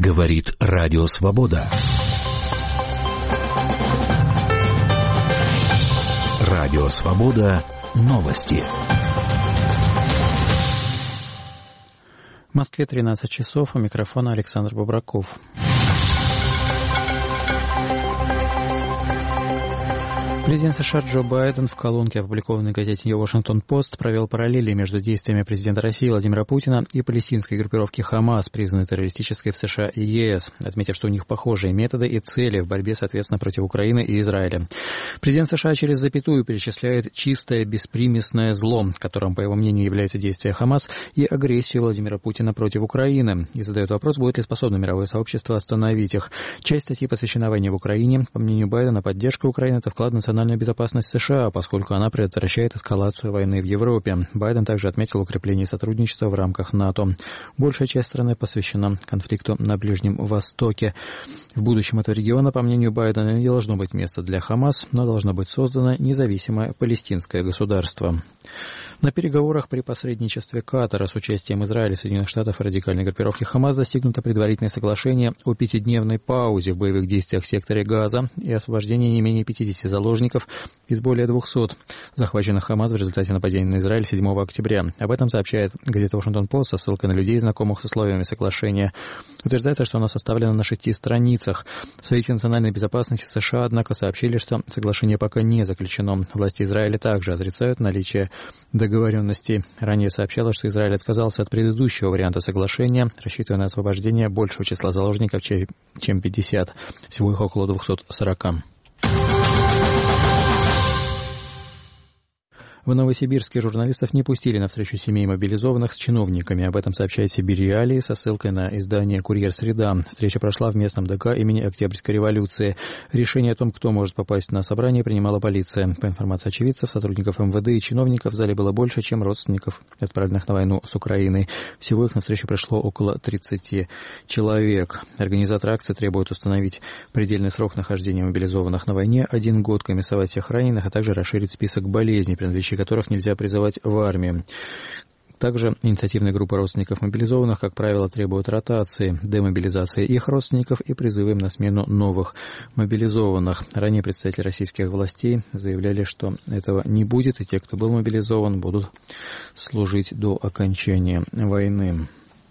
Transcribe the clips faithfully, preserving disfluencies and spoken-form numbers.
Говорит Радио Свобода. Радио Свобода. Новости. В Москве тринадцать часов. У микрофона Александр Бобраков. Президент США Джо Байден в колонке, опубликованной в газете «Нью Вашингтон-Пост», провел параллели между действиями президента России Владимира Путина и палестинской группировки «Хамас», признанной террористической в США и ЕС, отметив, что у них похожие методы и цели в борьбе, соответственно, против Украины и Израиля. Президент США через запятую перечисляет чистое беспримесное зло, которым, по его мнению, является действие «Хамас» и агрессию Владимира Путина против Украины, и задает вопрос, будет ли способно мировое сообщество остановить их. Часть статьи посвящена войне в Украине. По мнению Байдена, поддержка Украины – это вклад в национальную безопасность США, поскольку она предотвращает эскалацию войны в Европе. Байден также отметил укрепление сотрудничества в рамках НАТО. Большая часть страны посвящена конфликту на Ближнем Востоке. В будущем этого региона, по мнению Байдена, не должно быть места для Хамас, но должно быть создано независимое палестинское государство. На переговорах при посредничестве Катара с участием Израиля, Соединенных Штатов и радикальной группировки Хамас достигнуто предварительное соглашение о пятидневной паузе в боевых действиях в секторе Газа и освобождении не менее пятидесяти заложников из более двухсот, захваченных Хамас в результате нападения на Израиль седьмого октября. Об этом сообщает газета «Вашингтон-Пост» со ссылкой на людей, знакомых с условиями соглашения. Утверждается, что оно составлено на шести страницах. В Совете национальной безопасности США, однако, сообщили, что соглашение пока не заключено. Власти Израиля также отрицают наличие договоренностей. Ранее сообщалось, что Израиль отказался от предыдущего варианта соглашения, рассчитывая на освобождение большего числа заложников, чем пятьдесят. Всего их около двухсот сорока. В Новосибирске журналистов не пустили на встречу семей мобилизованных с чиновниками. Об этом сообщает Сибирь Реалии со ссылкой на издание «Курьер Среда». Встреча прошла в местном ДК имени Октябрьской революции. Решение о том, кто может попасть на собрание, принимала полиция. По информации очевидцев, сотрудников эм вэ дэ и чиновников в зале было больше, чем родственников, отправленных на войну с Украиной. Всего их на встречу пришло около тридцати человек. Организаторы акции требуют установить предельный срок нахождения мобилизованных на войне, один год, комиссовать всех раненых, а также расширить список болезней, принадлежащих которых нельзя призывать в армию. Также инициативная группа родственников мобилизованных, как правило, требует ротации, демобилизации их родственников и призыва им на смену новых мобилизованных. Ранее представители российских властей заявляли, что этого не будет, и те, кто был мобилизован, будут служить до окончания войны.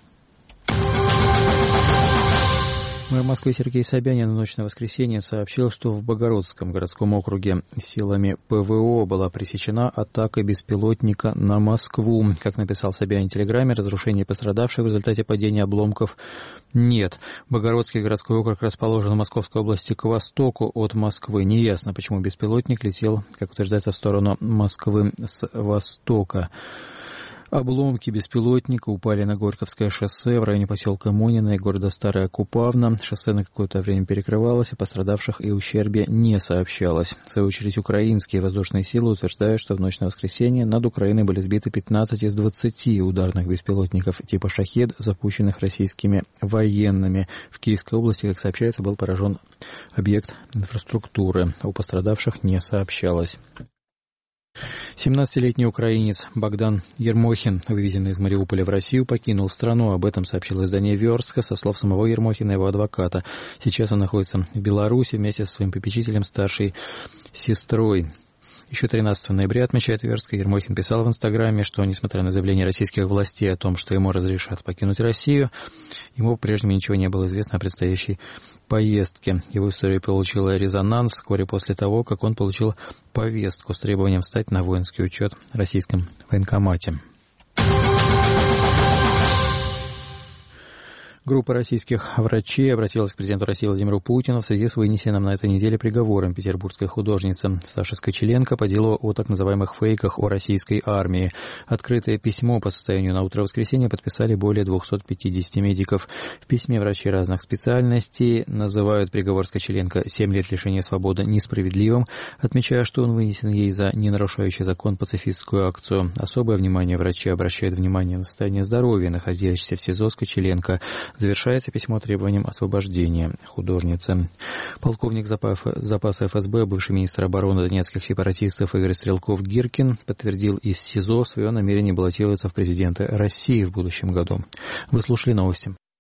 Мэр Москвы Сергей Собянин в ночь на воскресенье сообщил, что в Богородском городском округе силами пэ вэ о была пресечена атака беспилотника на Москву. Как написал Собянин в телеграмме, разрушений пострадавших в результате падения обломков нет. Богородский городской округ расположен в Московской области к востоку от Москвы. Неясно, почему беспилотник летел, как утверждается, в сторону Москвы с востока. Обломки беспилотника упали на Горьковское шоссе в районе поселка Монина и города Старая Купавна. Шоссе на какое-то время перекрывалось, и пострадавших и ущербе не сообщалось. В свою очередь, украинские воздушные силы утверждают, что в ночь на воскресенье над Украиной были сбиты пятнадцать из двадцати ударных беспилотников типа «Шахед», запущенных российскими военными. В Киевской области, как сообщается, был поражен объект инфраструктуры. У пострадавших не сообщалось. семнадцатилетний украинец Богдан Ермохин, вывезенный из Мариуполя в Россию, покинул страну. Об этом сообщило издание «Верстка» со слов самого Ермохина и его адвоката. Сейчас он находится в Беларуси вместе со своим попечителем, старшей сестрой. Еще тринадцатого ноября, отмечает Верстка, Ермохин писал в Инстаграме, что, несмотря на заявление российских властей о том, что ему разрешат покинуть Россию, ему по-прежнему ничего не было известно о предстоящей поездке. Его история получила резонанс вскоре после того, как он получил повестку с требованием встать на воинский учет в российском военкомате. Группа российских врачей обратилась к президенту России Владимиру Путину в связи с вынесенным на этой неделе приговором петербургской художницы Саши Скочеленко по делу о так называемых фейках о российской армии. Открытое письмо по состоянию на утро воскресенья подписали более двухсот пятидесяти медиков. В письме врачи разных специальностей называют приговор Скочеленко семь лет лишения свободы несправедливым, отмечая, что он вынесен ей за не нарушающий закон пацифистскую акцию. Особое внимание врачи обращают внимание на состояние здоровья находящейся в СИЗО Скочеленко. Завершается письмо требованием освобождения художницы. Полковник запаса эф эс бэ, бывший министр обороны донецких сепаратистов Игорь Стрелков-Гиркин подтвердил из СИЗО свое намерение баллотироваться в президенты России в будущем году. Вы слушали новости.